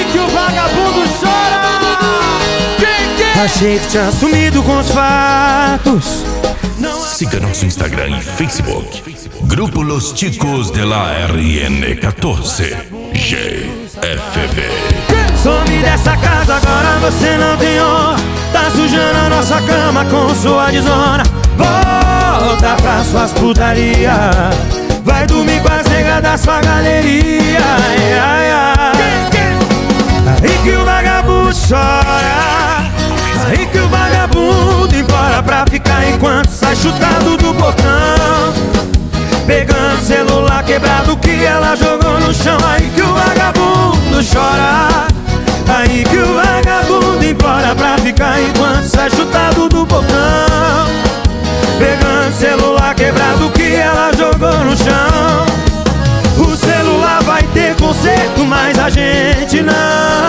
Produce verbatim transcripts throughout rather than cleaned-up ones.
que o vagabundo chora. Quem, quem? Achei que tinha sumido com os fatos. Siga nosso Instagram e Facebook. Grupo Los Chicos de la R N quatorze G F V. Some dessa casa, agora você não tem honra. Tá sujando a nossa cama com sua desonra. Volta pra suas putaria. Vai dormir com as negas da sua galeria. Ai, ai, ai. Aí que o vagabundo chora. Aí que o vagabundo implora pra ficar enquanto sai chutado do portão. Pegando celular quebrado que ela jogou no chão. Aí que o vagabundo chora. Aí que o vagabundo implora pra ficar enquanto sai chutado do portão. Pegando celular quebrado que ela jogou no chão. O celular vai ter conserto, mas a gente não.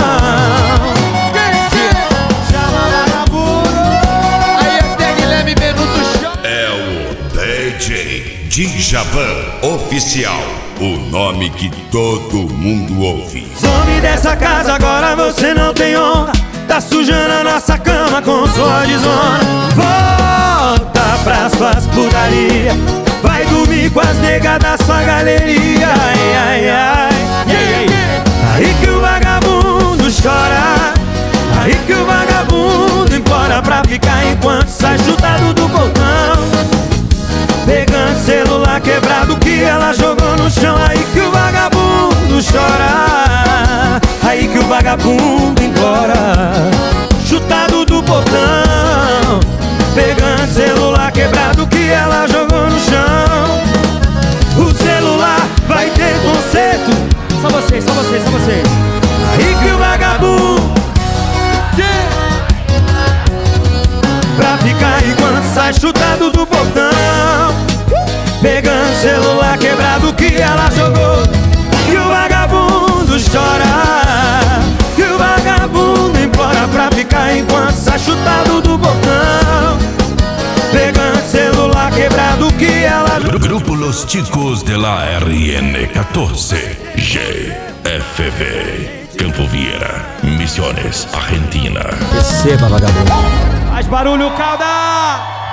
Chama vagabundo. Aí até Guilherme Benuto chora. É o D J Djavan Oficial, o nome que todo mundo ouve. Some dessa casa, agora você não tem honra. Tá sujando a nossa cama com sua desonra. Volta pra suas putaria. Vai dormir com as negas da sua galeria. Ai, ai, ai, ai, ai. Aí que o vagabundo chora. Aí que o vagabundo implora pra ficar enquanto sai chutado do portão. Pegando celular quebrado que ela jogou no chão. Aí que o vagabundo chora. Aí que o vagabundo implora, chutado do portão. Pegando celular quebrado que ela jogou no chão. O celular vai ter conserto. Só vocês, só vocês, só vocês. Aí que o vagabundo pra ficar enquanto sai chutado do portão. Pegando celular quebrado que ela jogou. E o vagabundo chora. E o vagabundo implora pra ficar enquanto sai chutado do portão. Pegando celular quebrado que ela jogou. Grupo Los Chicos de la R N quatorze G F V. Campo Vieira, Misiones, Argentina. Receba, vagabundo. Faz barulho, Calda.